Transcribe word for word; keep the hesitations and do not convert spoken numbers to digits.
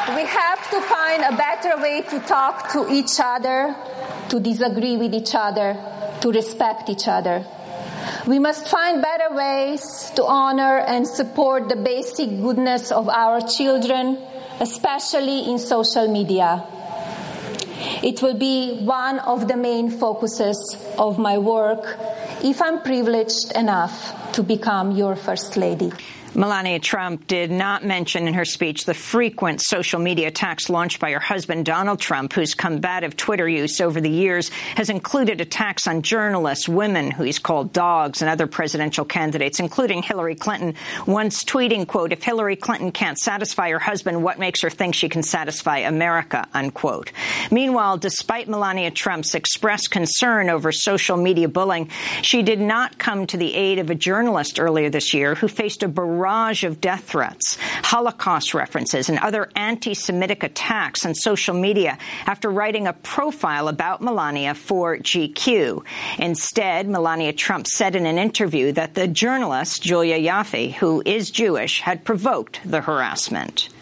We have to find a better way to talk to each other, to disagree with each other, to respect each other. We must find better ways to honor and support the basic goodness of our children, especially in social media. It will be one of the main focuses of my work if I'm privileged enough to become your First Lady. Melania Trump did not mention in her speech the frequent social media attacks launched by her husband, Donald Trump, whose combative Twitter use over the years has included attacks on journalists, women who he's called dogs, and other presidential candidates, including Hillary Clinton, once tweeting, quote, "If Hillary Clinton can't satisfy her husband, what makes her think she can satisfy America," unquote. Meanwhile, despite Melania Trump's expressed concern over social media bullying, she did not come to the aid of a journalist earlier this year who faced a barrage of death threats, Holocaust references, and other anti-Semitic attacks on social media after writing a profile about Melania for G Q. Instead, Melania Trump said in an interview that the journalist, Julia Yaffe, who is Jewish, had provoked the harassment.